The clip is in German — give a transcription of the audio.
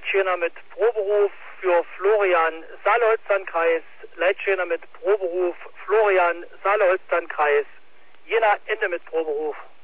Leitschäner mit Proberuf für Florian, Saale-Holstein-Kreis. Leitschäner mit Proberuf, Florian, Saale-Holstein-Kreis. Jena, Ende mit Proberuf.